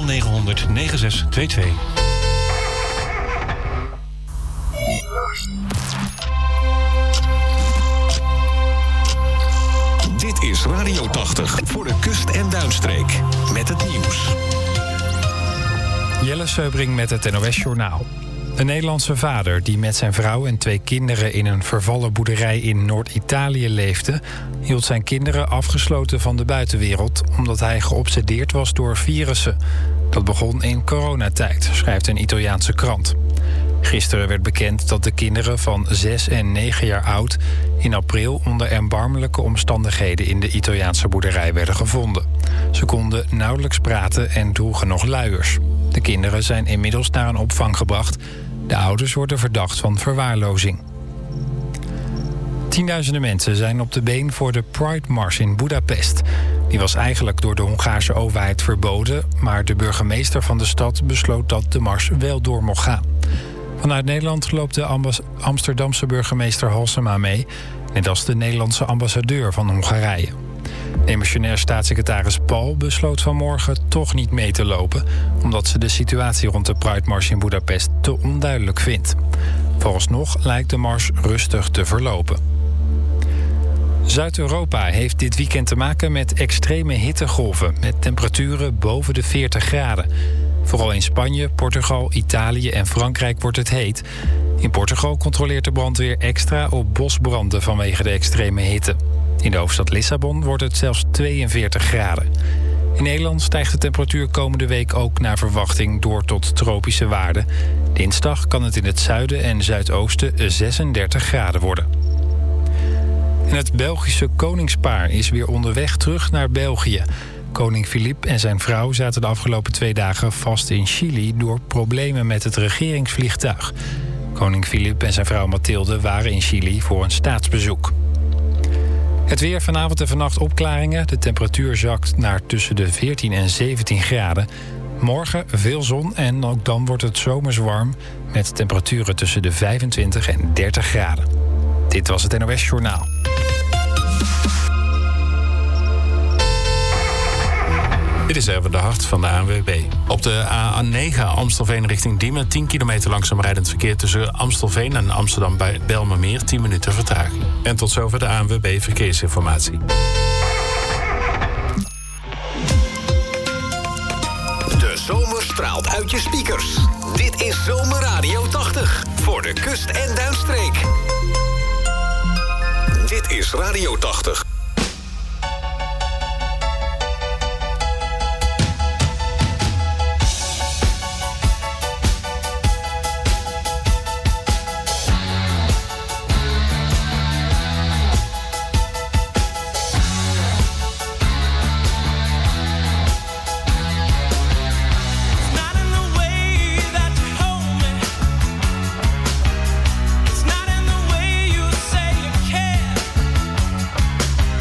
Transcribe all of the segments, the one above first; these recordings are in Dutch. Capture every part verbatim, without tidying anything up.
negen negen zes twee twee. Dit is Radio tachtig voor de kust- en duinstreek. Met het nieuws. Jelle Seubring met het N O S-journaal. Een Nederlandse vader die met zijn vrouw en twee kinderen in een vervallen boerderij in Noord-Italië leefde, hield zijn kinderen afgesloten van de buitenwereld omdat hij geobsedeerd was door virussen. Dat begon in coronatijd, schrijft een Italiaanse krant. Gisteren werd bekend dat de kinderen van zes en negen jaar oud in april onder erbarmelijke omstandigheden in de Italiaanse boerderij werden gevonden. Ze konden nauwelijks praten en droegen nog luiers. De kinderen zijn inmiddels naar een opvang gebracht. De ouders worden verdacht van verwaarlozing. Tienduizenden mensen zijn op de been voor de Pride-mars in Budapest. Die was eigenlijk door de Hongaarse overheid verboden, maar de burgemeester van de stad besloot dat de mars wel door mocht gaan. Vanuit Nederland loopt de ambas- Amsterdamse burgemeester Halsema mee, net als de Nederlandse ambassadeur van Hongarije. Demissionair staatssecretaris Paul besloot vanmorgen toch niet mee te lopen, omdat ze de situatie rond de Pride-mars in Budapest te onduidelijk vindt. Vooralsnog lijkt de mars rustig te verlopen. Zuid-Europa heeft dit weekend te maken met extreme hittegolven met temperaturen boven de veertig graden. Vooral in Spanje, Portugal, Italië en Frankrijk wordt het heet. In Portugal controleert de brandweer extra op bosbranden vanwege de extreme hitte. In de hoofdstad Lissabon wordt het zelfs tweeënveertig graden. In Nederland stijgt de temperatuur komende week ook naar verwachting door tot tropische waarden. Dinsdag kan het in het zuiden en zuidoosten zesendertig graden worden. En het Belgische koningspaar is weer onderweg terug naar België. Koning Filip en zijn vrouw zaten de afgelopen twee dagen vast in Chili door problemen met het regeringsvliegtuig. Koning Filip en zijn vrouw Mathilde waren in Chili voor een staatsbezoek. Het weer vanavond en vannacht opklaringen. De temperatuur zakt naar tussen de veertien en zeventien graden. Morgen veel zon en ook dan wordt het zomers warm met temperaturen tussen de vijfentwintig en dertig graden. Dit was het N O S-journaal. Dit is even de hart van de A N W B. Op de A negen Amstelveen richting Diemen, tien kilometer langzaam rijdend verkeer tussen Amstelveen en Amsterdam bij Bijlmermeer, tien minuten vertraging. En tot zover de A N W B Verkeersinformatie. De zomer straalt uit je speakers. Dit is Zomer Radio tachtig voor de kust- en duinstreek. Dit is Radio tachtig. It's not in the way you say you care.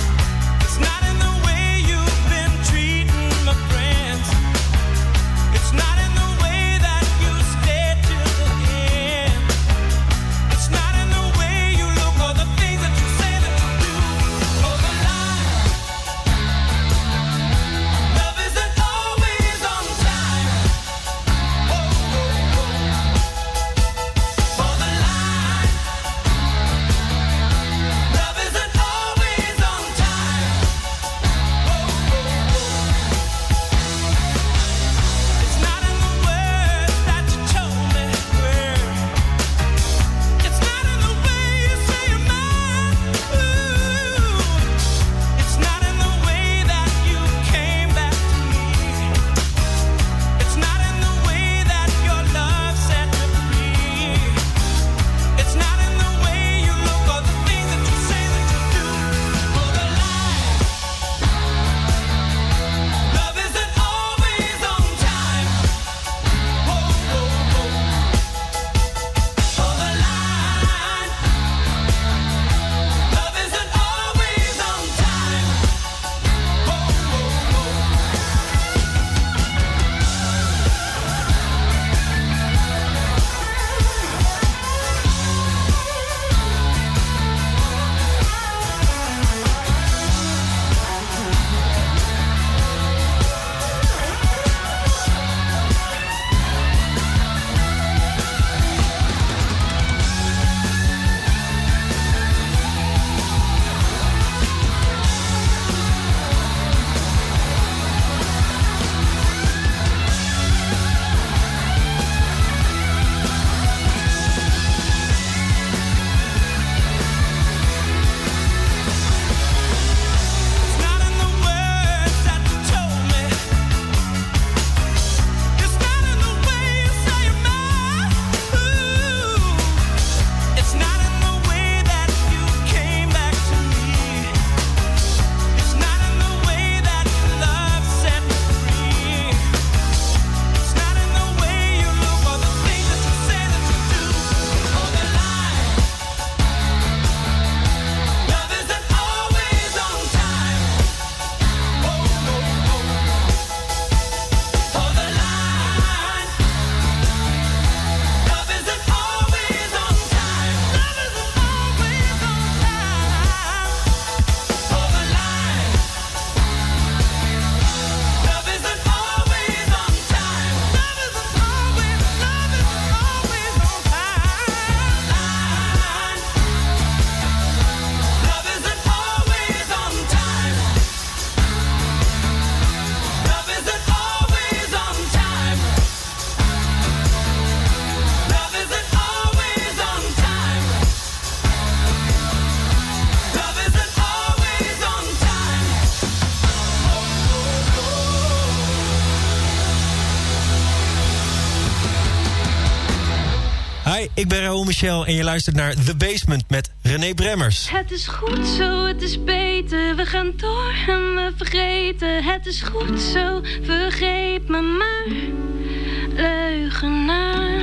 Hi, ik ben Raoul Michel en je luistert naar The Basement met René Bremmers. Het is goed zo, het is beter, we gaan door en we vergeten. Het is goed zo, vergeet me maar, leugenaar.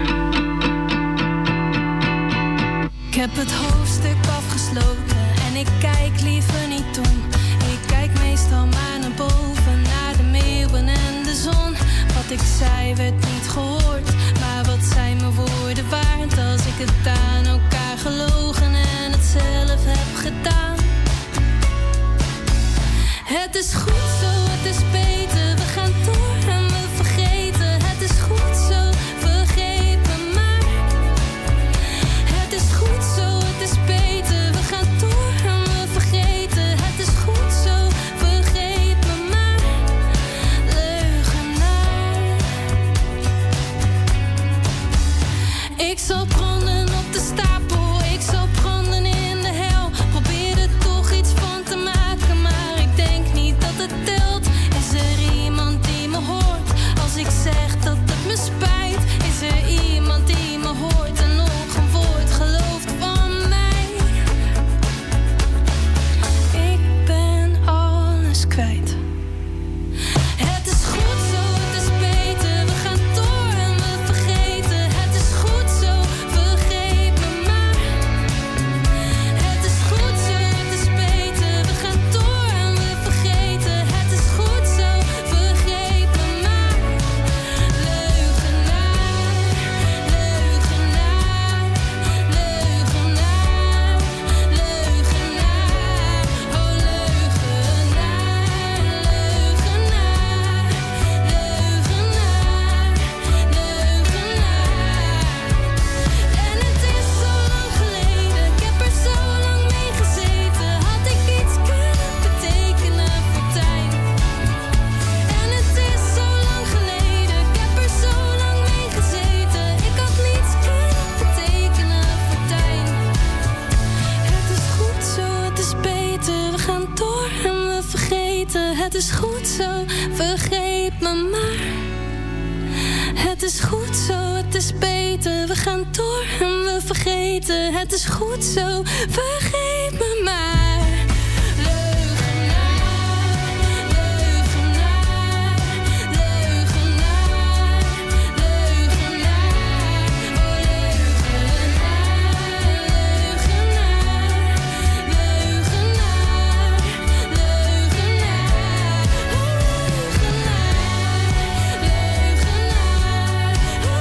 Ik heb het hoofdstuk afgesloten en ik kijk liever niet om. Ik kijk meestal maar naar boven, naar de meeuwen en de zon. Wat ik zei werd niet gehoord, maar wat zijn mijn woorden waard als ik het aan elkaar gelogen en het zelf heb gedaan. Het is goed zo, het is beter, we gaan door en we vergeten. Het is goed zo, vergeet me maar. Het is goed zo, het is beter, we gaan door en we vergeten. Het is goed zo, vergeet me maar, leugenaar. Ik zal branden op de stapel, ik zal branden in de hel. Probeer er toch iets van te maken, maar ik denk niet dat het telt. Is er iemand die me hoort als ik zeg dat het me spijt? Is er iemand die me hoort en nog een woord gelooft van mij? Ik ben alles kwijt. Het is goed zo, het is beter, we gaan door en we vergeten. Het is goed zo, vergeet me maar. Het is goed zo, het is beter, we gaan door en we vergeten. Het is goed zo, vergeet me maar. Leugenaar, leugenaar, leugenaar, leugenaar, oh leugenaar, leugenaar, leugenaar, leugenaar. En het is zo lang geleden, ik heb er zo lang mee gezeten. Had ik iets kunnen betekenen voor Tijn? En het is zo lang geleden, ik heb er zo lang mee gezeten. Ik had niets kunnen betekenen voor Tijn. Het is goed zo, het is beter, we gaan door en we vergeten. Het is goed zo, vergeet me maar. Het is goed zo, het is beter, we gaan door en we vergeten. Het is goed zo, vergeet me maar. Leugenaar, leugenaar, leugenaar, leugenaar, oh leugenaar, leugenaar, leugenaar, leugenaar, oh leugenaar, leugenaar,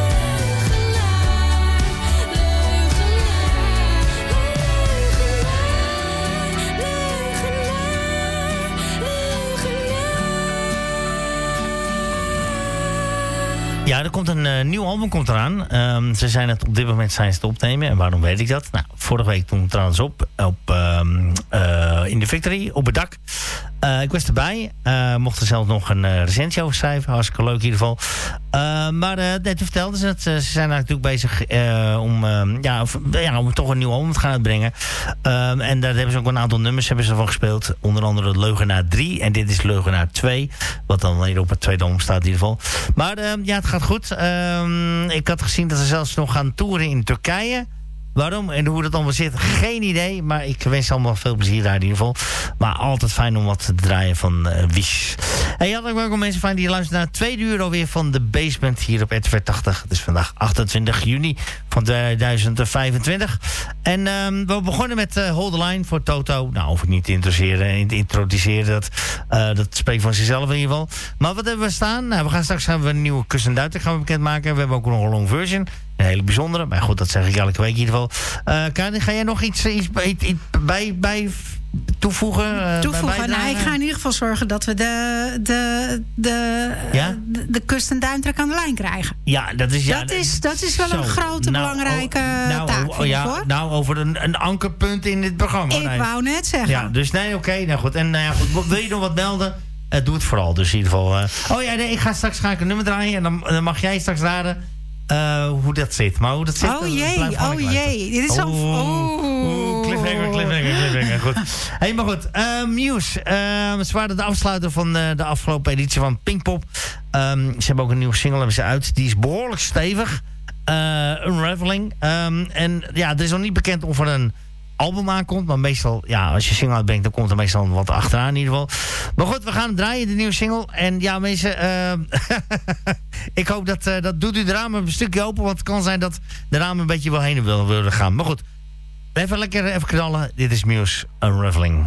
Ja, er komt een uh, nieuw album komt eraan. Um, ze zijn het op dit moment zijn ze te opnemen. En waarom weet ik dat? Nou, vorige week toen trouwens op, op um, uh, in de Victory, op het dak. Uh, ik was erbij. Uh, mocht er zelf nog een uh, recensie over schrijven. Hartstikke leuk in ieder geval. Uh, maar uh, net vertelden ze het. Ze zijn natuurlijk bezig uh, om, uh, ja, of, ja, om toch een nieuw album te gaan uitbrengen. Uh, en daar hebben ze ook een aantal nummers hebben ze van gespeeld. Onder andere Leugenaar drie. En dit is Leugenaar twee. Wat dan weer op het tweede album staat in ieder geval. Maar uh, ja, het gaat goed. Uh, ik had gezien dat ze zelfs nog gaan toeren in Turkije. Waarom en hoe dat allemaal zit, geen idee. Maar ik wens allemaal veel plezier daar in ieder geval. Maar altijd fijn om wat te draaien van uh, Wish. En ja, ook wel mensen fijn die luisteren naar het tweede uur alweer van The Basement hier op R T V tachtig. Het is vandaag achtentwintig juni van tweeduizend vijfentwintig. En um, we begonnen met uh, Hold the Line voor Toto. Nou, hoef ik niet te introduceren. introduceren dat, uh, dat spreekt van zichzelf in ieder geval. Maar wat hebben we staan? Nou, we gaan straks gaan we een nieuwe Kus en Duiter gaan we bekendmaken. We hebben ook nog een long version. Een hele bijzondere. Maar goed, dat zeg ik elke week in ieder geval. Uh, Karin, ga jij nog iets, iets, iets, iets bij, bij toevoegen? Uh, toevoegen? Bij nou, ik ga in ieder geval zorgen dat we de, de, de, ja? de, de Kust en Duintrek aan de lijn krijgen. Ja, dat is... Ja, dat, is dat is wel zo, een grote, nou, belangrijke oh, nou, taak, oh, vind ja, ik, hoor. Nou, over een, een ankerpunt in dit programma. Ik nee. wou net zeggen. Ja, dus nee, oké. Okay, nou goed. En nou ja, goed, wil je nog wat melden? Uh, doe het vooral, dus in ieder geval. Uh, oh ja, nee, ik ga straks ga ik een nummer draaien. En dan, dan mag jij straks raden uh, hoe dat zit. Maar hoe dat zit... Oh jee, oh jee. Dit is al... Oh, oh, cliffhanger, cliffhanger, cliffhanger. Goed. Hey, maar goed. Uh, Muse. Uh, ze waren de afsluiter van uh, de afgelopen editie van Pinkpop. Um, ze hebben ook een nieuwe single hebben ze uit. Die is behoorlijk stevig. Uh, Unraveling. Um, en ja, het is nog niet bekend of er een album aankomt. Maar meestal, ja, als je single uitbrengt, dan komt er meestal wat achteraan in ieder geval. Maar goed, we gaan draaien, de nieuwe single. En ja, mensen, uh, ik hoop dat, uh, dat doet u de ramen een stukje open. Want het kan zijn dat de ramen een beetje wel heen willen, willen gaan. Maar goed, even lekker even knallen. Dit is Muse, Unraveling.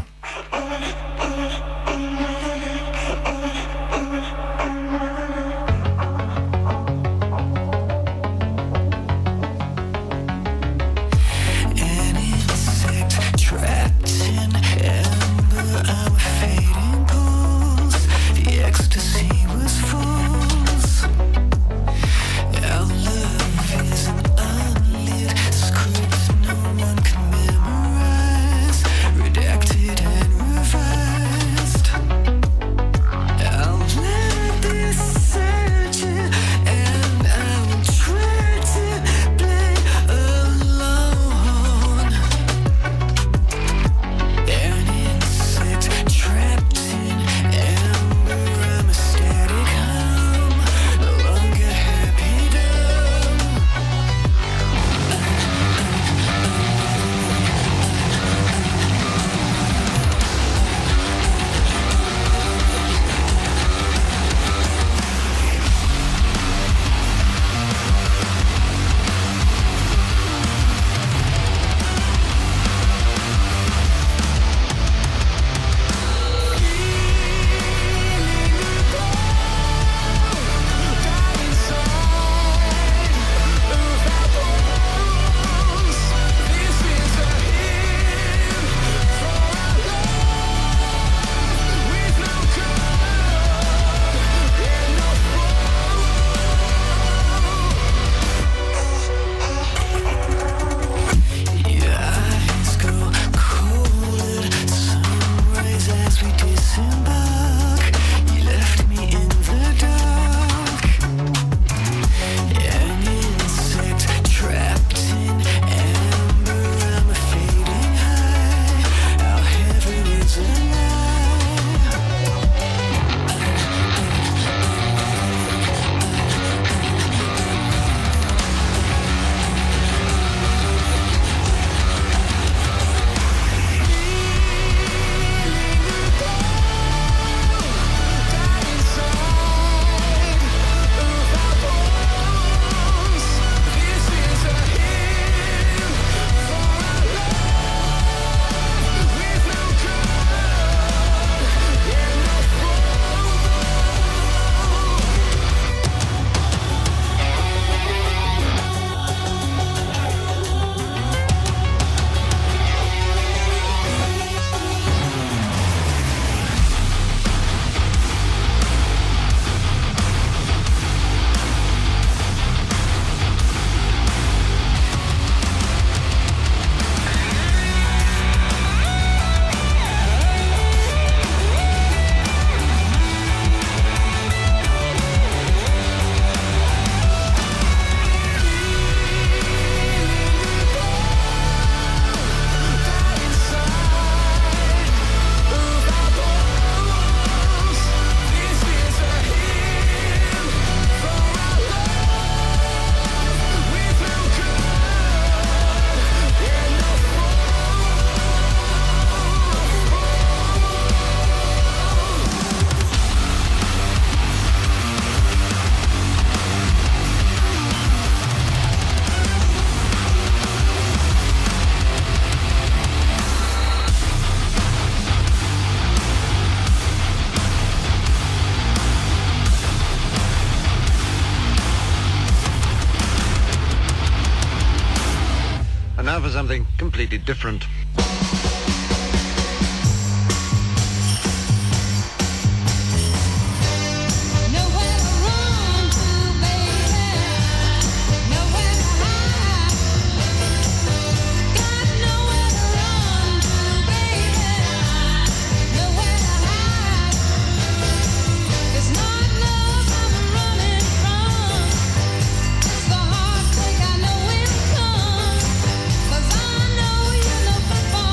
now for something completely different. Cause I know you know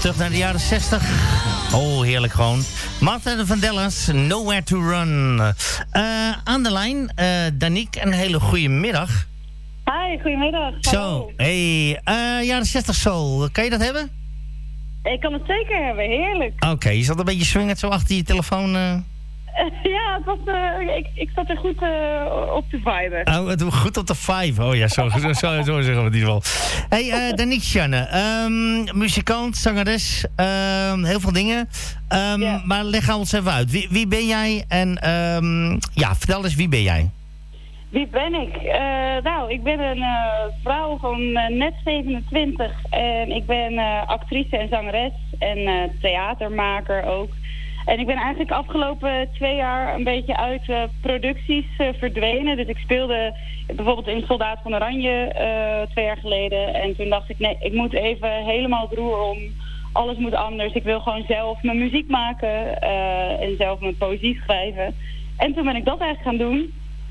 terug naar de jaren zestig. Oh, heerlijk gewoon. Martha de Vandellas, Nowhere to Run. Uh, aan de lijn, uh, Danique, een hele goede middag. Hi, goedemiddag. Zo, hey, uh, jaren zestig soul, kan je dat hebben? Ik kan het zeker hebben, heerlijk. Oké, okay, je zat een beetje swingend zo achter je telefoon. Uh... Ja, het was, uh, ik, ik zat er goed uh, op te viben. Oh, het was goed op de vibe. Oh ja, zo, zo, zo, zo zeggen we het in ieder geval. Hey, uh, Danique Sjanne, um, muzikant, zangeres, um, heel veel dingen. Um, yeah. Maar leg ons even uit. Wie, wie ben jij? En um, ja, vertel eens, wie ben jij? Wie ben ik? Uh, nou, ik ben een uh, vrouw van uh, net zevenentwintig. En ik ben uh, actrice en zangeres en uh, theatermaker ook. En ik ben eigenlijk afgelopen twee jaar een beetje uit uh, producties uh, verdwenen. Dus ik speelde bijvoorbeeld in Soldaat van Oranje uh, twee jaar geleden. En toen dacht ik, nee, ik moet even helemaal het roer om. Alles moet anders. Ik wil gewoon zelf mijn muziek maken uh, en zelf mijn poëzie schrijven. En toen ben ik dat eigenlijk gaan doen.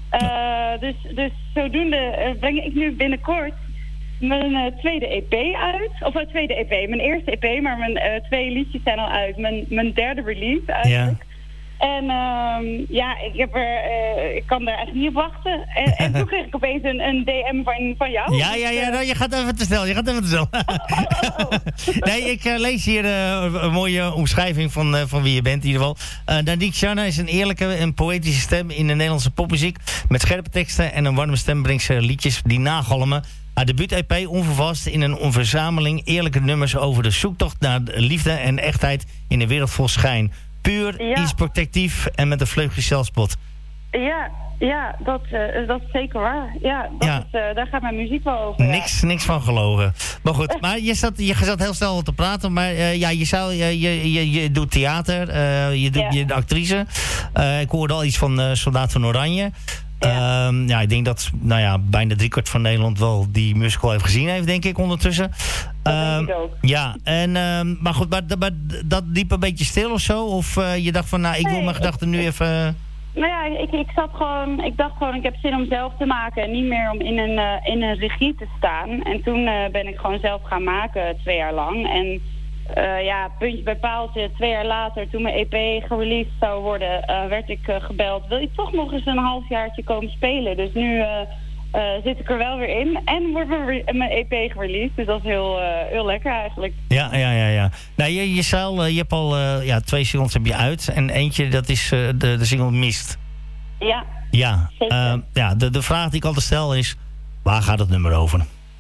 Uh, dus, dus zodoende uh, breng ik nu binnenkort mijn uh, tweede E P uit. Of mijn uh, tweede E P, mijn eerste E P, maar mijn uh, twee liedjes zijn al uit. Mijn, mijn derde release eigenlijk. Ja. En uh, ja, ik, heb er, uh, ik kan daar echt niet op wachten. En, en toen kreeg ik opeens een, een D M van, van jou. Ja, ja, ja, nou, je gaat even te snel. Je gaat even te snel. Oh, oh, oh. Nee, ik uh, lees hier uh, een mooie omschrijving van, uh, van wie je bent in ieder geval. Uh, Danique Sjanne is een eerlijke en poëtische stem in de Nederlandse popmuziek. Met scherpe teksten en een warme stem brengt ze liedjes die nagalmen. Haar debuut-E P onvervast in een verzameling eerlijke nummers over de zoektocht naar liefde en echtheid in een wereld vol schijn. Puur, ja. Iets protectief en met een vleugje zelfspot. Ja, ja, dat, uh, dat is zeker waar. Ja, dat ja. Is, uh, daar gaat mijn muziek wel over. Niks, ja. niks van gelogen. Maar goed, maar je zat, je zat heel snel te praten. Maar uh, ja, je, zou, je, je, je, je doet theater, uh, je doet ja. je de actrice. Uh, ik hoorde al iets van uh, Soldaat van Oranje. Ja. Um, ja, ik denk dat nou ja, bijna driekwart van Nederland wel die musical heeft gezien heeft, denk ik, ondertussen. Dat um, denk ik ook. Ja, en, um, maar goed, maar, maar dat liep een beetje stil of zo? Of uh, je dacht van, nou, ik nee, wil mijn gedachten nu even... Uh... Nou ja, ik, ik zat gewoon, ik dacht gewoon, ik heb zin om zelf te maken en niet meer om in een, uh, in een regie te staan. En toen uh, ben ik gewoon zelf gaan maken, twee jaar lang. En uh, ja, puntje bij paaltje, twee jaar later, toen mijn E P gereleased zou worden, uh, werd ik uh, gebeld. Wil je toch nog eens een halfjaartje komen spelen? Dus nu uh, uh, zit ik er wel weer in en wordt mijn E P gereleased. Dus dat is heel, uh, heel lekker eigenlijk. Ja, ja, ja, ja. Nou, je, je, zal, je hebt al uh, ja, twee singles heb je uit en eentje, dat is uh, de, de single Mist. Ja. Ja, uh, ja de, de vraag die ik altijd stel is, waar gaat het nummer over?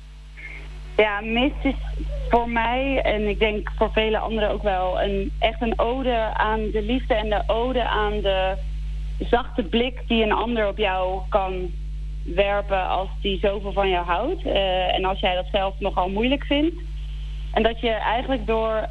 Ja, Mist is voor mij, en ik denk voor vele anderen ook wel, een, echt een ode aan de liefde en de ode aan de zachte blik die een ander op jou kan werpen als die zoveel van jou houdt. Uh, en als jij dat zelf nogal moeilijk vindt. En dat je eigenlijk door,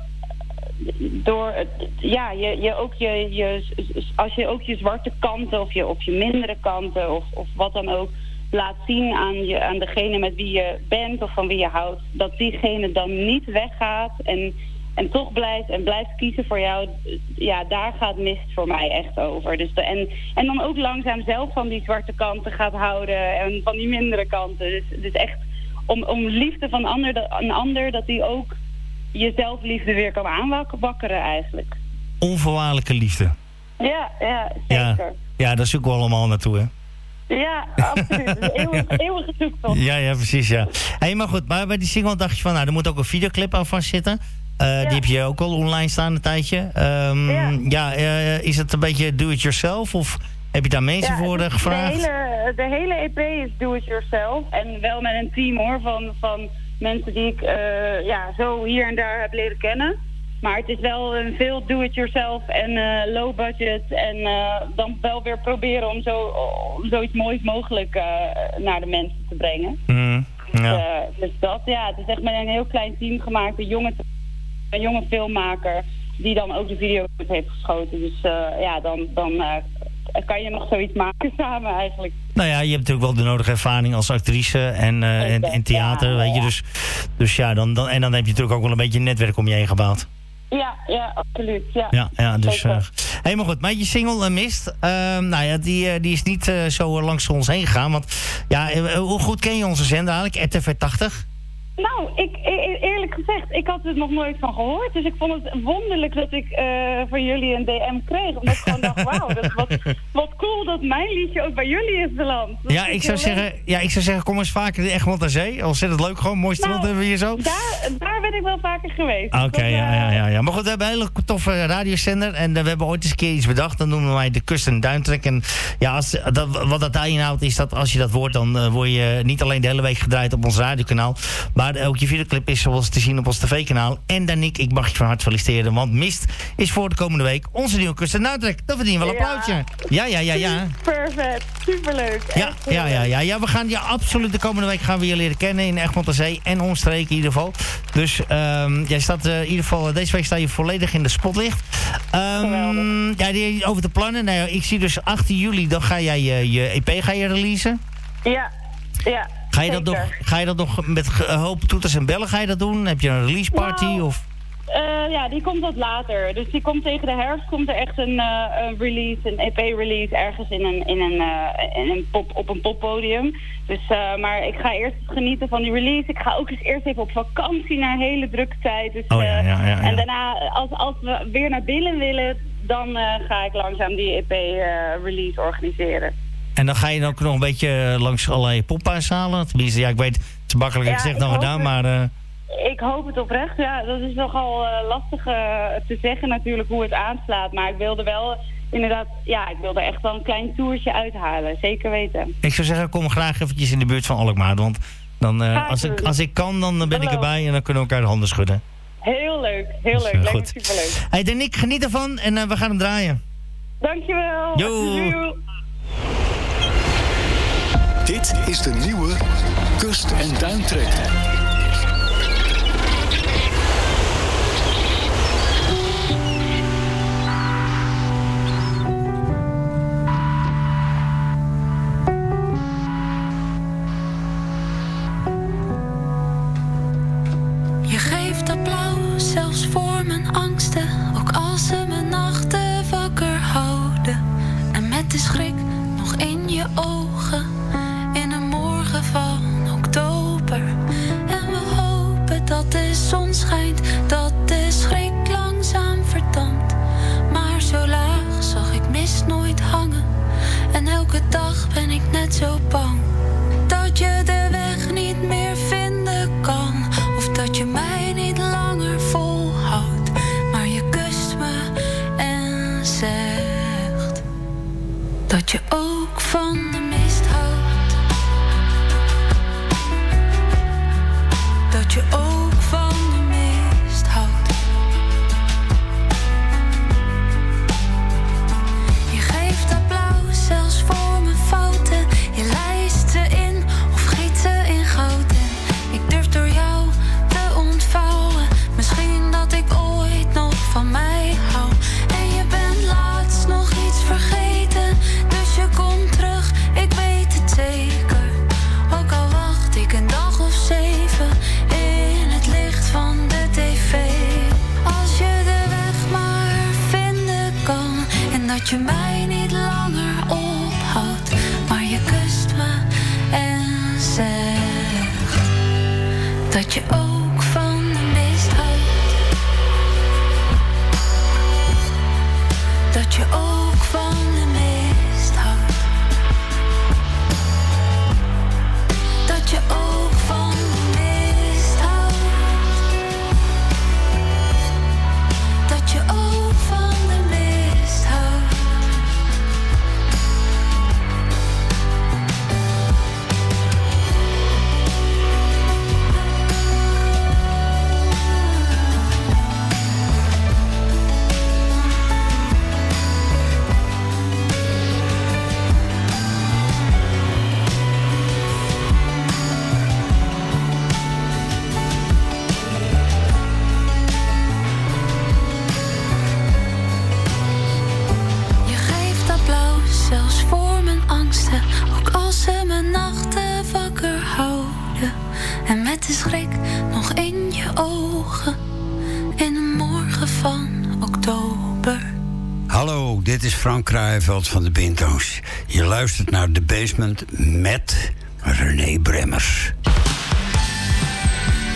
door ja, je, je ook je, je, als je ook je zwarte kanten of je, of je mindere kanten of, of wat dan ook laat zien aan, je, aan degene met wie je bent of van wie je houdt, dat diegene dan niet weggaat en, en toch blijft en blijft kiezen voor jou. Ja, daar gaat Mist voor mij echt over. Dus de, en, en dan ook langzaam zelf van die zwarte kanten gaat houden en van die mindere kanten. Dus, dus echt om, om liefde van ander, dat, een ander, dat die ook je zelfliefde weer kan aanwakkeren eigenlijk. Onvoorwaardelijke liefde. Ja, ja, zeker. Ja, ja, daar zoeken we allemaal naartoe, hè? Ja, absoluut. Dus eeuwig, eeuwige zoektocht. Ja, ja, precies, ja. Hey, maar goed, maar bij die single dacht je van, nou, er moet ook een videoclip aan vastzitten. Uh, ja. Die heb je ook al online staan een tijdje. Um, ja, ja uh, is het een beetje do-it-yourself of heb je daar mensen ja, voor uh, gevraagd? De hele, de hele E P is do-it-yourself. En wel met een team, hoor, van, van mensen die ik uh, ja, zo hier en daar heb leren kennen. Maar het is wel een veel do-it-yourself en uh, low budget. En uh, dan wel weer proberen om, zo, om zoiets moois mogelijk uh, naar de mensen te brengen. Mm, ja. dus, uh, dus dat, ja. Het is echt met een heel klein team gemaakt. Een jonge, een jonge filmmaker die dan ook de video heeft geschoten. Dus uh, ja, dan, dan uh, kan je nog zoiets maken samen eigenlijk. Nou ja, je hebt natuurlijk wel de nodige ervaring als actrice en, uh, en, en theater, ja, weet je. Ja. Dus, dus ja, dan, dan, en dan heb je natuurlijk ook wel een beetje een netwerk om je heen gebouwd. Ja, ja, absoluut. Ja, ja, ja dus uh, helemaal goed. Maar je single uh, Mist, uh, nou ja, die, uh, die is niet uh, zo langs ons heen gegaan. Want ja, uh, hoe goed ken je onze zender eigenlijk? R T V tachtig? Nou, ik, e- eerlijk gezegd, ik had er nog nooit van gehoord. Dus ik vond het wonderlijk dat ik uh, van jullie een D M kreeg. Omdat ik gewoon dacht, wauw, dat is wat, wat cool dat mijn liedje ook bij jullie is beland. Dat Ja, ik zou, zeggen, ja, ik zou zeggen, kom eens vaker in Egmond aan Zee. Ontzettend leuk, gewoon mooi strand Nou, hebben we hier zo. Daar, daar ben ik wel vaker geweest. Oké, Dat, uh, ja, ja, ja, ja. Maar goed, we hebben een hele toffe radiozender. En uh, we hebben ooit eens een keer iets bedacht. Dan noemen wij de Kust- en Duintrek. En ja, als, dat, wat dat inhoudt is dat als je dat wordt, dan uh, word je niet alleen de hele week gedraaid op ons radiokanaal. Maar ook je videoclip is zoals te zien op ons tv-kanaal. En Danique, ik mag je van harte feliciteren. Want Mist is voor de komende week onze nieuwe Kust- en Duintrek. Dat verdient wel een Ja. applausje. Ja, ja, ja, ja. Perfect, superleuk. Ja, Echt heel ja, ja, leuk. ja, ja, we gaan je absoluut de komende week gaan we je leren kennen in Egmond aan Zee en omstreken in ieder geval. Dus um, jij staat uh, in ieder geval, deze week sta je volledig in de spotlicht. Um, ja, die, over de plannen. Nou, ja, ik zie dus achttien juli, dan ga jij je, je E P ga je releasen. Ja, ja. Ga je, dat zeker. nog, ga je dat nog met een hoop toeters en bellen ga je dat doen? Heb je een release party? Nou, of? Uh, ja, die komt wat later. Dus die komt tegen de herfst komt er echt een, uh, een release, een E P-release ergens in een, in een, uh, in een pop, op een poppodium. Dus, uh, maar ik ga eerst genieten van die release. Ik ga ook eens eerst even op vakantie naar een hele drukke tijd. Dus, oh, ja, ja, ja, ja. En daarna, als, als we weer naar binnen willen, dan uh, ga ik langzaam die E P-release uh, organiseren. En dan ga je dan ook nog een beetje langs allerlei poppazalen? Tenminste, ja, ik weet, het is makkelijker Ja, gezegd ik dan hoop gedaan, het. maar... Uh, Ik hoop het oprecht. Ja, dat is nogal uh, lastig uh, te zeggen natuurlijk hoe het aanslaat. Maar ik wilde wel inderdaad, ja, ik wilde echt wel een klein toertje uithalen. Zeker weten. Ik zou zeggen, kom graag eventjes in de buurt van Alkmaar. Want dan, uh, als, ik, als ik kan, dan ben Hallo. ik erbij en dan kunnen we elkaar de handen schudden. Heel leuk, heel Dus, leuk. uh, Lijkt me goed. superleuk. Hey Danique, geniet ervan en uh, we gaan hem draaien. Dankjewel. Jo. Doei. Dit is de nieuwe Kust- en Duintrek. Je geeft applaus, zelfs voor mijn angsten. Ook als ze me nachten wakker houden. En met de schrik nog in je ogen. In een morgen van oktober. En we hopen dat de zon schijnt. Dat de schrik langzaam verdampt. Maar zo laag zag ik mist nooit hangen. En elke dag ben ik net zo bang. Dat je de weg niet meer vinden kan. Of dat je mij niet langer volhoudt. Maar je kust me en zegt dat je ook van de mist houdt. Dat je ook van de mist houdt. Je geeft applaus zelfs voor mijn fouten. Je lijst ze in of giet ze in goud. En ik durf door jou te ontvouwen. Misschien dat ik ooit nog van mij hou. En je bent laatst nog iets vergeten. Dus je komt terug, ik weet het zeker. Ook al wacht ik een dag of zeven. In het licht van de tv. Als je de weg maar vinden kan. En dat je mij niet langer ophoudt. Maar je kust me en zegt dat je ook van de mist houdt. Dat je ook van de mist houdt. Dat je ook van de mist houdt. Dat je ook van de mist houdt. Je geeft applaus, zelfs voor mijn angsten. Ook als ze me nachten wakker houden. En met de schrik nog in je ogen. In de morgen van oktober. Hallo, dit is Frank Kraaienveld van de Binto's. Je luistert naar The Basement met René Bremmers.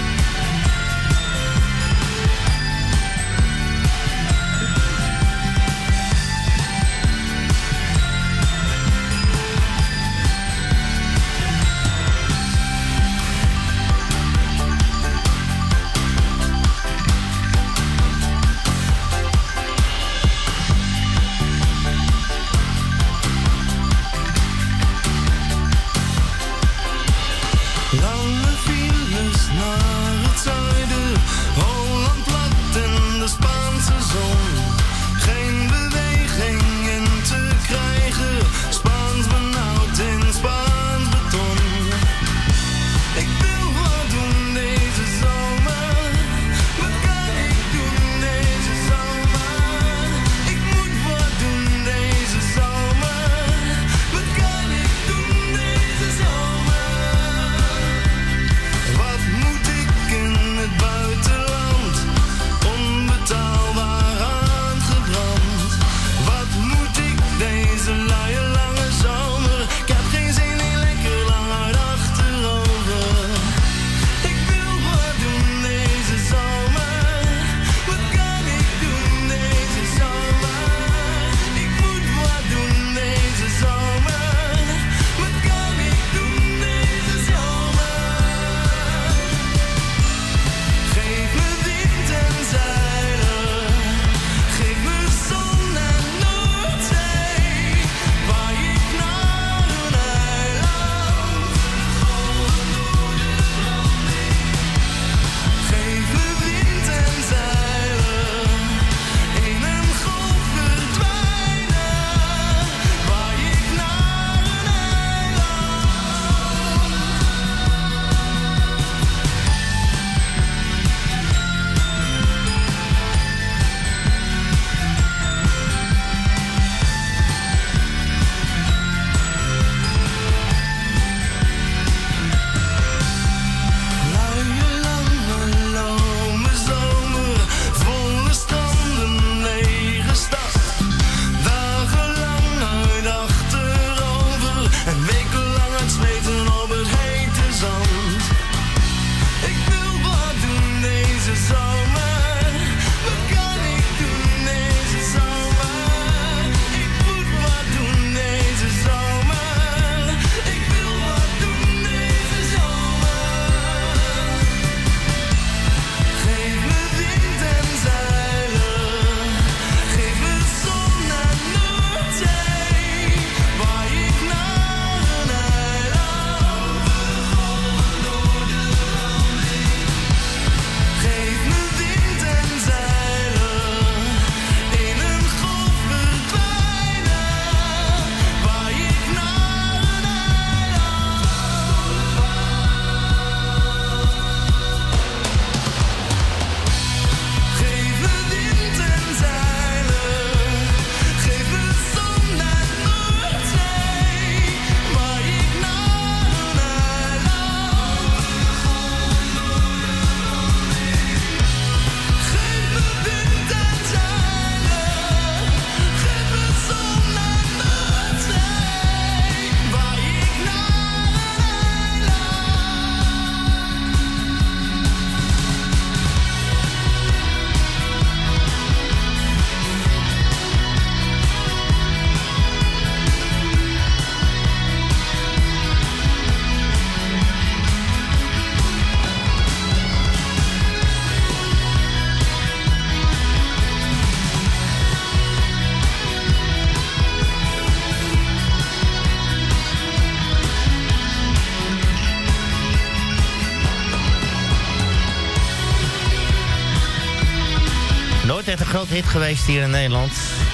echt een grote hit geweest hier in Nederland.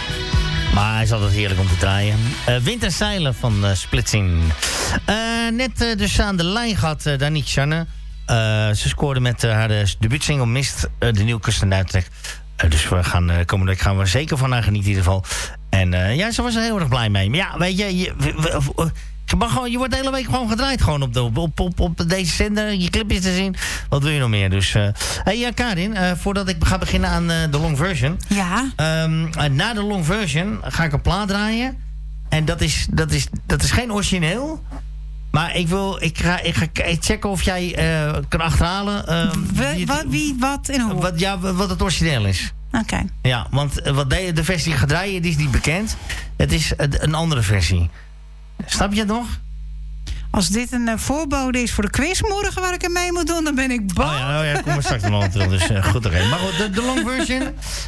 Maar hij is altijd heerlijk om te draaien. Uh, Wind en Zeilen van uh, Splitsing. Uh, net uh, dus aan de lijn gehad, uh, Danique Janne. Uh, ze scoorde met uh, haar uh, debuutsingle Mist, uh, de nieuwe kustuittrek. Uh, dus we gaan uh, komende week gaan we zeker van haar genieten in ieder geval. En uh, ja, ze was er heel erg blij mee. Maar ja, weet je, je, we, we, we, je, mag gewoon, je wordt de hele week gewoon gedraaid gewoon op, de, op, op, op deze zender. Je clipjes te zien. Wat wil je nog meer? Dus, uh, hey, ja, Karin, uh, voordat ik ga beginnen aan uh, de long version. Ja. Um, uh, na de long version ga ik een plaat draaien. En dat is, dat is, dat is geen origineel. Maar ik wil, ik ga, ik ga checken of jij uh, kan achterhalen. Uh, wie, wat, wie, wat en hoe? Wat, ja, wat het origineel is. Oké. Okay. Ja, want wat de, de versie die ik ga draaien, die is niet bekend. Het is een andere versie. Snap je het nog? Als dit een uh, voorbode is voor de quiz morgen waar ik aan mee moet doen, dan ben ik bang. Oh ja, oh ja kom maar straks nog terug. Dus uh, goed, oké. Okay. Maar goed, de, de long version.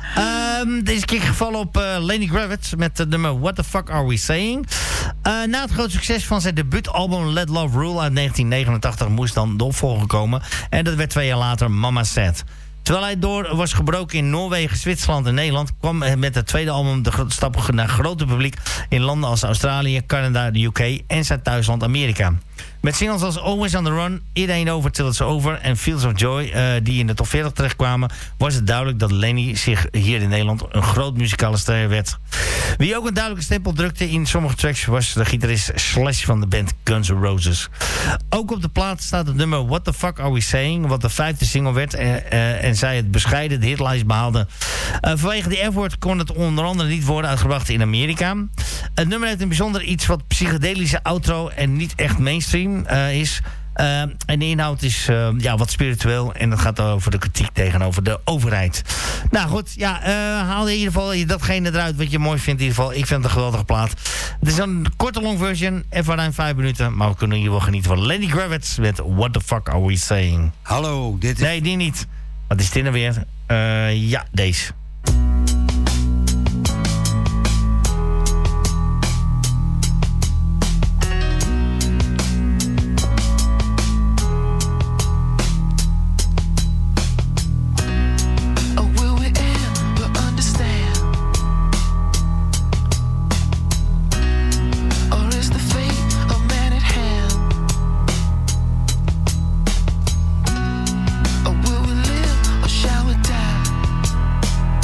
Um, deze keer gevallen op uh, Lenny Kravitz met het nummer What the Fuck Are We Saying. Uh, na het grote succes van zijn debuutalbum Let Love Rule uit negentien negenentachtig moest dan de opvolger komen. En dat werd twee jaar later Mama Said. Terwijl hij door was gebroken in Noorwegen, Zwitserland en Nederland, kwam hij met het tweede album de grote stap naar grote publiek in landen als Australië, Canada, de U K en zijn thuisland Amerika. Met singles als Always on the Run, It Ain't Over Till It's Over en Fields of Joy, uh, die in de top veertig terechtkwamen, was het duidelijk dat Lenny zich hier in Nederland een groot muzikale ster werd. Wie ook een duidelijke stempel drukte in sommige tracks was de gitarist Slash van de band Guns N' Roses. Ook op de plaat staat het nummer What the Fuck Are We Saying, wat de vijfde single werd uh, uh, en zij het bescheiden de hitlijst behaalde. Uh, vanwege die F-woord kon het onder andere niet worden uitgebracht in Amerika. Het nummer heeft in bijzonder iets wat psychedelische outro en niet echt mainstream uh, is. Uh, en de inhoud is uh, ja, wat spiritueel. En dat gaat over de kritiek tegenover de overheid. Nou goed, ja, uh, haal in ieder geval datgene eruit wat je mooi vindt. In ieder geval, ik vind het een geweldige plaat. Het is een korte long version, even ruim vijf minuten. Maar we kunnen hier wel genieten van Lenny Kravitz met What the Fuck Are We Saying. Hallo, dit is... Nee, die niet. Wat is dit nou weer? Uh, ja, deze. Or will we live or shall we die?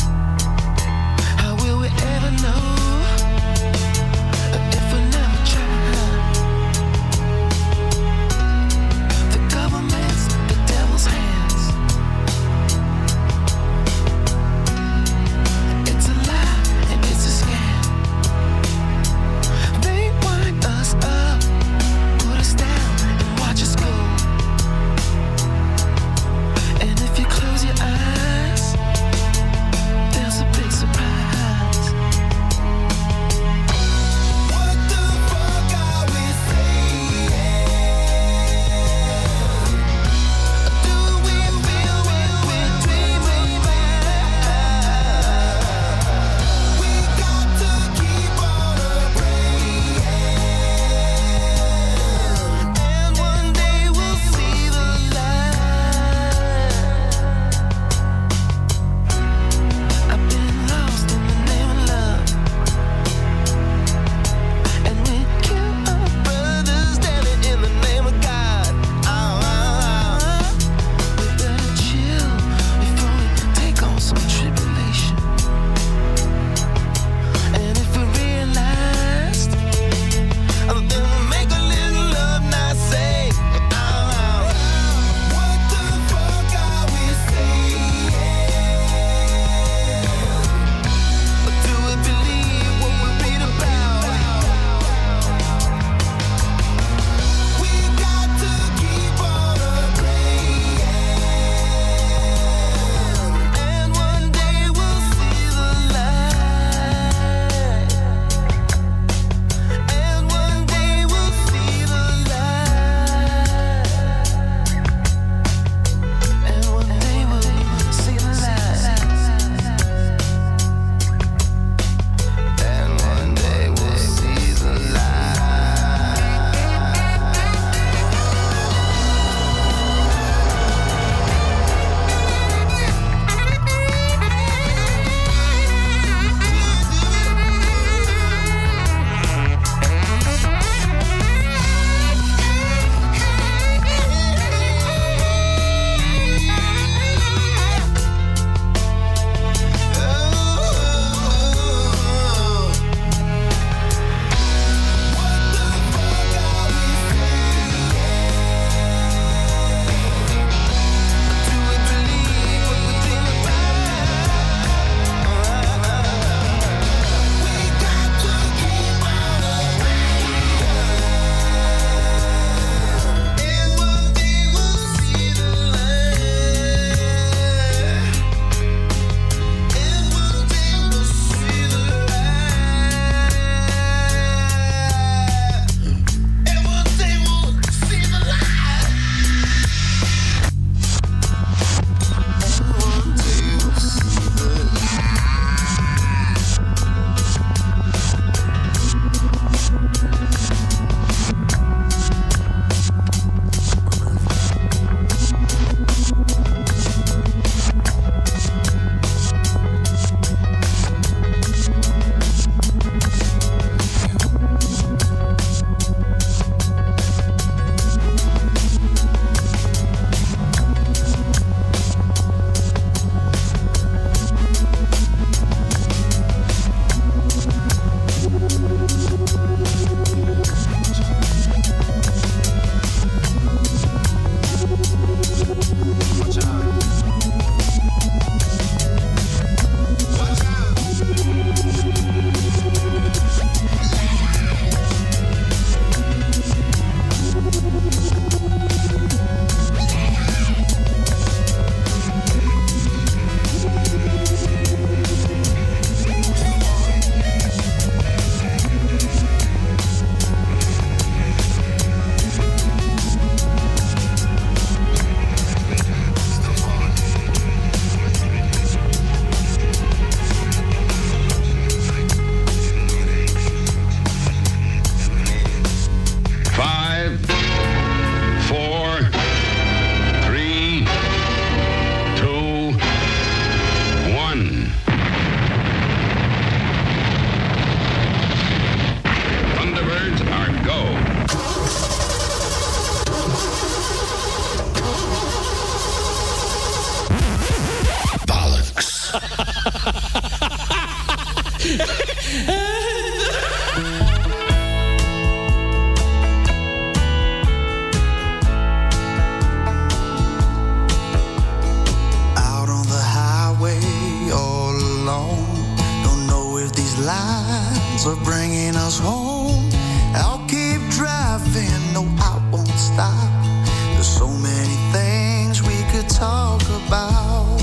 taking us home. I'll keep driving, no, I won't stop. There's so many things we could talk about.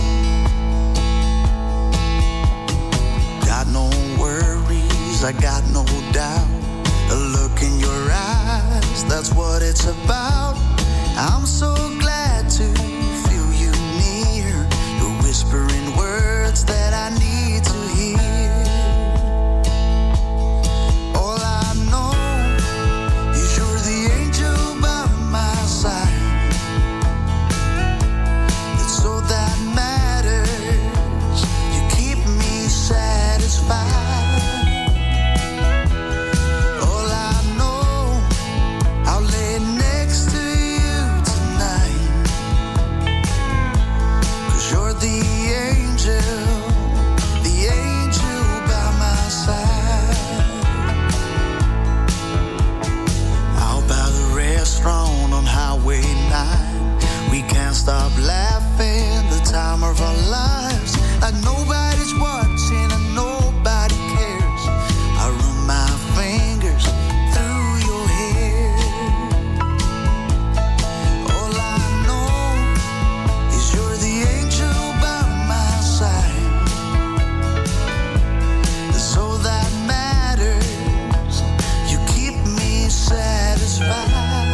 Got no worries, I got no doubt. The look in your eyes, that's what it's about. I'm so glad to feel you near. You're whispering words that I need to hear. All I know is you're the angel by my side. It's all that matters. You keep me satisfied. Stop laughing, the time of our lives, like nobody's watching and nobody cares. I run my fingers through your hair. All I know is you're the angel by my side. That's all that matters. You keep me satisfied.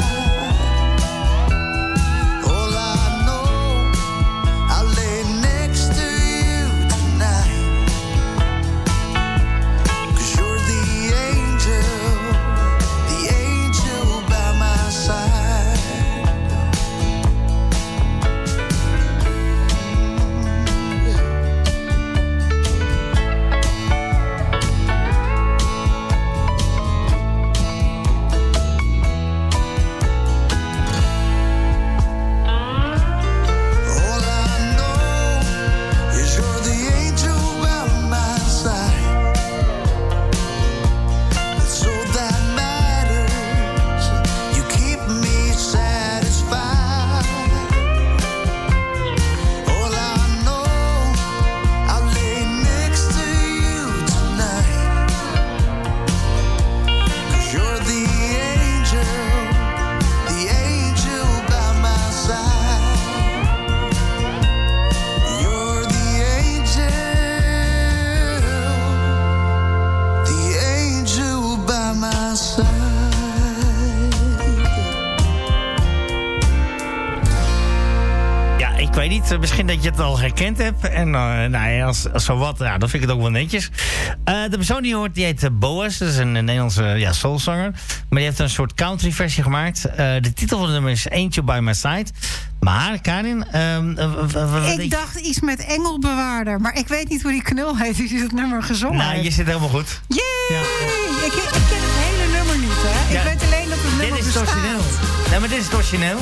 Misschien dat je het al herkend hebt. En uh, nou ja, als, als zo wat, ja, dan vind ik het ook wel netjes. Uh, de persoon die je hoort, die heet uh, Boas. Dat is een, een Nederlandse ja, soulzanger. Maar die heeft een soort country versie gemaakt. Uh, de titel van het nummer is Ain't You By My Side. Maar, Karin... Um, uh, uh, uh, ik ik dacht iets met Engelbewaarder. Maar ik weet niet hoe die knul heet die het nummer gezongen nou, heeft. je zit helemaal goed. Yay! Ja. Ik, ik ken het hele nummer niet, hè. Ja. Ik weet alleen dat het nummer Dit is het bestaat. origineel. Nee, maar dit is het origineel.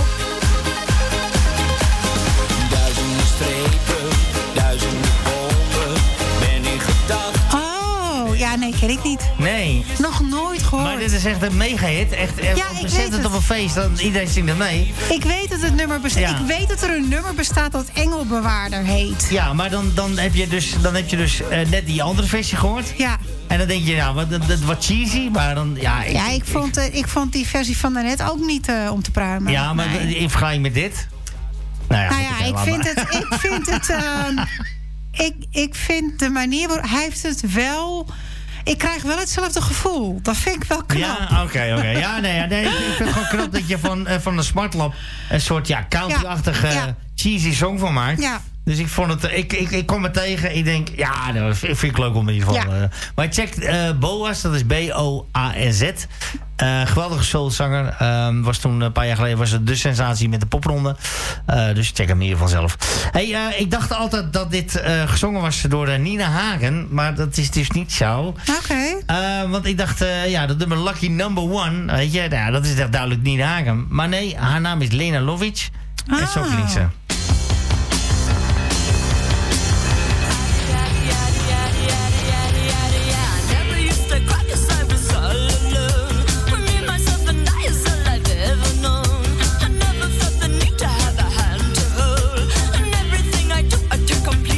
Duizenden strepen, duizenden bomen, ben in gedachten. Oh, ja, nee, ken ik niet. Nee. Nog nooit gehoord. Maar dit is echt een mega-hit. Echt, echt, Ja, ik zet weet het het. op een feest, dan iedereen zingt het mee. Ik weet dat het nummer bestaat. Ja. Ik weet dat er een nummer bestaat dat Engelbewaarder heet. Ja, maar dan, dan heb je dus, dan heb je dus uh, net die andere versie gehoord. Ja. En dan denk je, nou, wat, dat, dat wat cheesy, maar dan, ja... Ik, Ja, ik vond, uh, ik vond die versie van daarnet ook niet uh, om te pruimen. Ja, maar Nee. in vergelijking met dit... Nou ja, Nou goed, ja, oké, ik laat vind maar. het, ik vind het, uh, ik, ik vind de manier waarop hij heeft het wel. Ik krijg wel hetzelfde gevoel. Dat vind ik wel knap. Ja, oké, oké. Ja, nee, ja, nee, ik vind het gewoon knap dat je van, uh, van de Smartlab een soort ja, country-achtige Ja, ja. cheesy song van maakt. Ja. Dus ik vond het, ik, ik, ik kwam er tegen. Ik denk, ja, dat vind ik leuk om in ieder geval. Ja. Uh, maar check uh, Boas, dat is B O A S Z. Uh, geweldige soulzanger. Uh, was toen een paar jaar geleden was het de sensatie met de popronde. Uh, dus check hem in ieder geval zelf. Hey, uh, ik dacht altijd dat dit uh, gezongen was door uh, Nina Hagen. Maar dat is dus niet zo. Oké. Okay. Uh, want ik dacht, uh, ja, dat nummer Lucky Number One. Weet je, nou, dat is echt duidelijk Nina Hagen. Maar nee, haar naam is Lena Lovic. Oh. En zo klinkt ze.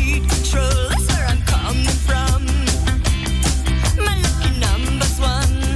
One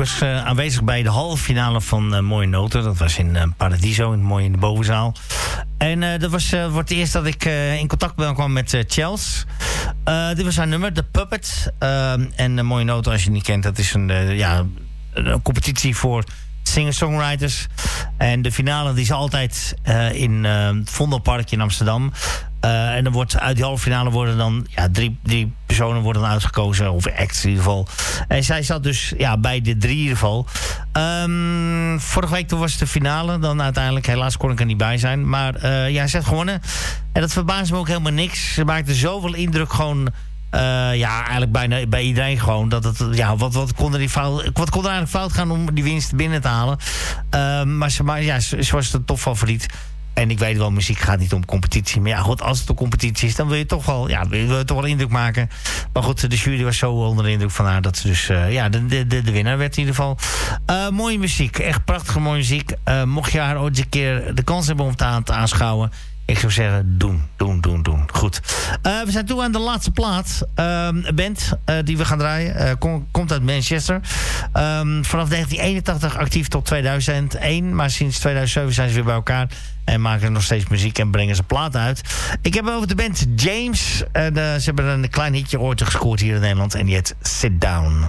was uh, aanwezig bij de halve finale van uh, Mooie Noten. Dat was in uh, Paradiso, in, mooi in de bovenzaal. En uh, dat was uh, voor het eerst dat ik uh, in contact ben kwam met uh, Chels. Uh, dit was haar nummer, The Puppet. Uh, en uh, Mooie Noten, als je het niet kent, dat is een, uh, ja, een competitie voor singer-songwriters. En de finale die is altijd uh, in uh, het Vondelpark in Amsterdam. Uh, en dan wordt uit die halve finale worden dan ja, drie, drie personen worden dan uitgekozen, of acts in ieder geval. En zij zat dus ja, bij de drie in ieder geval. Um, vorige week toen was de finale, dan uiteindelijk, helaas kon ik er niet bij zijn. Maar uh, ja, ze heeft gewonnen. En dat verbaasde me ook helemaal niks. Ze maakte zoveel indruk gewoon. Uh, ja, eigenlijk bijna bij iedereen gewoon. Dat het, ja, wat, wat, kon er die fout, wat kon er eigenlijk fout gaan om die winst binnen te halen? Uh, maar ze, maar, ja, ze, ze was de topfavoriet. En ik weet wel, muziek gaat niet om competitie. Maar ja, goed, als het een competitie is, dan wil je toch wel, ja, wil je toch wel indruk maken. Maar goed, de jury was zo onder de indruk van haar dat ze dus uh, ja, de, de, de, de winnaar werd in ieder geval. Uh, mooie muziek, echt prachtige mooie muziek. Uh, mocht je haar ooit een keer de kans hebben om te, aan, te aanschouwen, ik zou zeggen, doen, doen, doen, doen. Goed. Uh, we zijn toe aan de laatste plaat. Uh, een band uh, die we gaan draaien. Uh, kom, komt uit Manchester. Um, vanaf negentien eenentachtig actief tot tweeduizend één. Maar sinds tweeduizend zeven zijn ze weer bij elkaar. En maken nog steeds muziek en brengen ze platen uit. Ik heb over de band James. En uh, ze hebben een klein hitje ooit gescoord hier in Nederland. En die heet Sit Down.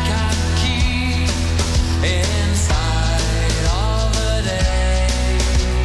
Inside of a day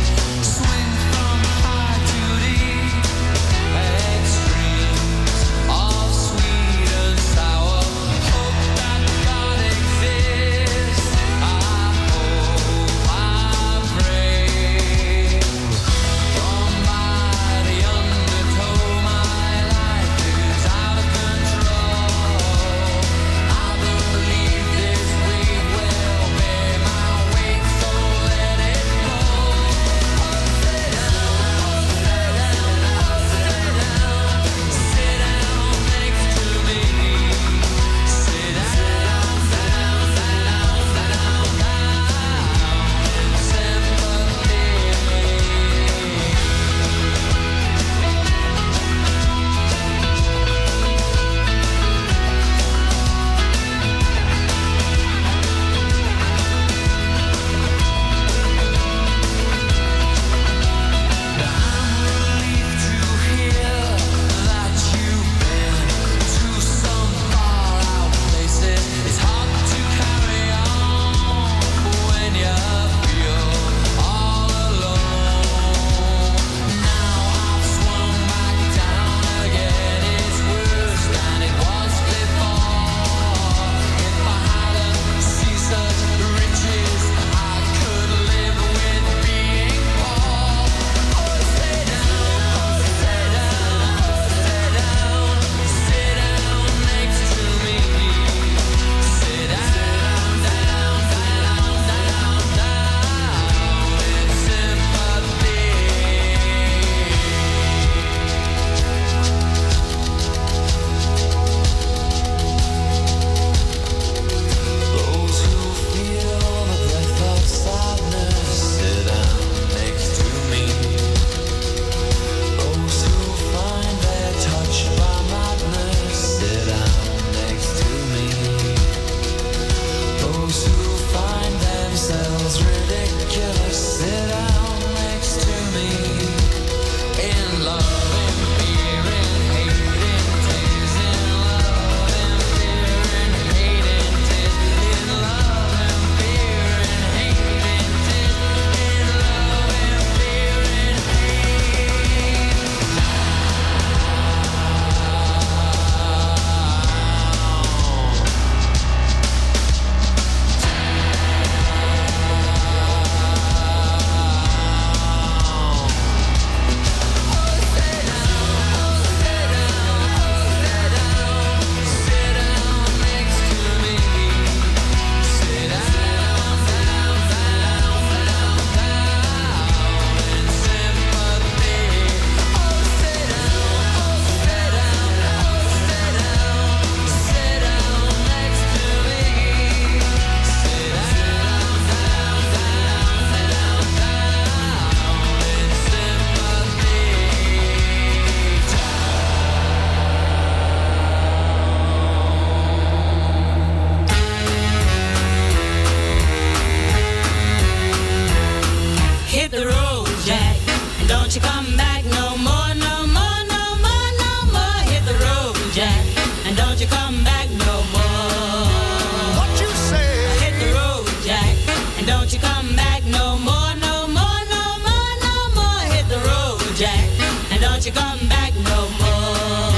and don't you come back no more. What you say? Hit the road, Jack, and don't you come back no more, no more, no more, no more. Hit the road, Jack, and don't you come back no more.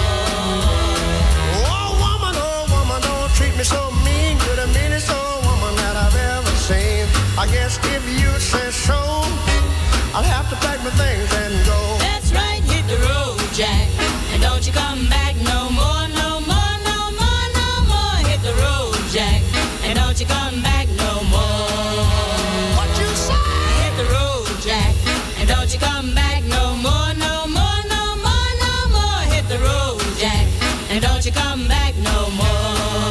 Oh woman, oh woman, don't treat me so mean. You're the meanest old woman that I've ever seen. I guess if you say so, I'll have to pack my things and go. That's right, hit the road, Jack, and don't you come back no more, no more, no more, no more. Hit the road, Jack, and don't you come back no more. What you say? Hit the road, Jack, and don't you come back no more, no more, no more, no more. Hit the road, Jack, and don't you come back no more.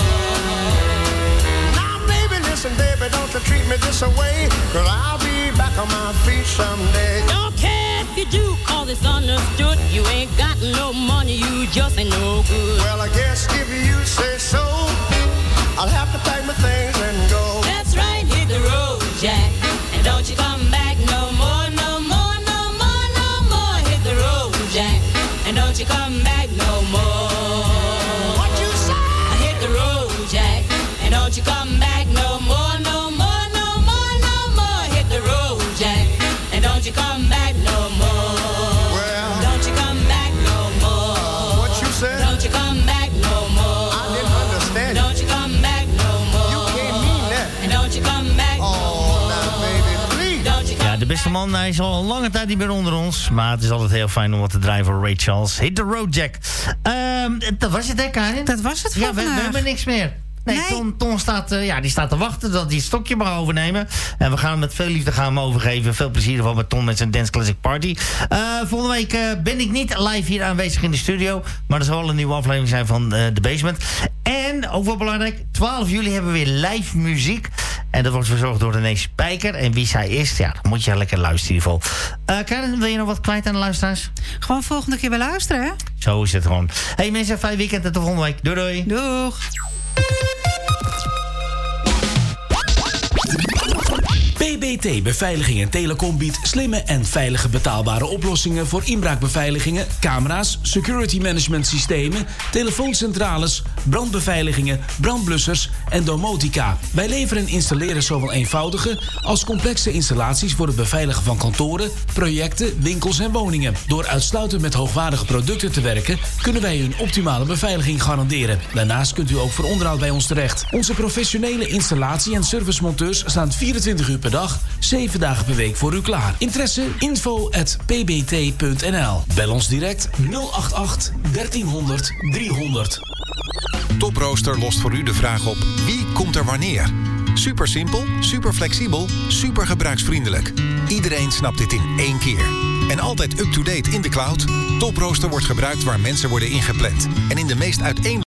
Now baby, listen baby, don't you treat me this away, 'cause I'll be back on my feet someday. Don't care if you do, cause it's understood. You ain't got no money, you just ain't no good. Well, I guess if you say so, I'll have to pack my things and go. That's right, hit the road, Jack, and don't you come back no more, no more, no more, no more. Hit the road, Jack, and don't you come back no more. What you say? Hit the road, Jack, and don't you come back no more, no more, no more, no more. Hit the road, Jack, and don't you come back no more. Well, Don't you come back no more. what you said? Don't you come back no more. I didn't understand. Don't you come back no more. You can't mean that. And don't you come back no Oh, more. now baby, please. Don't you come Ja, de beste man, hij is al een lange tijd niet meer onder ons. Maar het is altijd heel fijn om wat te draaien voor Ray Charles. Hit the road, Jack. Ehm, dat was het, hè, Karin? Dat was het voor Ja, we, we vandaag. hebben niks meer. Nee, Nee. Ton, Ton staat, uh, ja, die staat te wachten dat hij het stokje mag overnemen. En we gaan hem met veel liefde gaan hem overgeven. Veel plezier ervan met Ton met zijn Dance Classic Party. Uh, volgende week uh, ben ik niet live hier aanwezig in de studio. Maar er zal wel een nieuwe aflevering zijn van uh, The Basement. En, ook wel belangrijk, twaalf juli hebben we weer live muziek. En dat wordt verzorgd door René Spijker. En wie zij is, ja, dan moet je lekker luisteren in ieder geval. Uh, Karin, wil je nog wat kwijt aan de luisteraars? Gewoon volgende keer weer luisteren, hè? Zo is het gewoon. Hey mensen, fijn weekend en tot volgende week. Doei doei. Doeg. B B T Beveiliging en Telecom biedt slimme en veilige betaalbare oplossingen voor inbraakbeveiligingen, camera's, security management systemen, telefooncentrales, brandbeveiligingen, brandblussers en domotica. Wij leveren en installeren zowel eenvoudige als complexe installaties voor het beveiligen van kantoren, projecten, winkels en woningen. Door uitsluitend met hoogwaardige producten te werken, kunnen wij u een optimale beveiliging garanderen. Daarnaast kunt u ook voor onderhoud bij ons terecht. Onze professionele installatie- en servicemonteurs staan vierentwintig uur per dag, zeven dagen per week voor u klaar. Interesse? info at p b t punt n l. Bel ons direct nul acht acht dertienhonderd driehonderd. Toprooster lost voor u de vraag op: wie komt er wanneer? Super simpel, super flexibel, super gebruiksvriendelijk. Iedereen snapt dit in één keer. En altijd up-to-date in de cloud. Toprooster wordt gebruikt waar mensen worden ingepland. En in de meest uiteen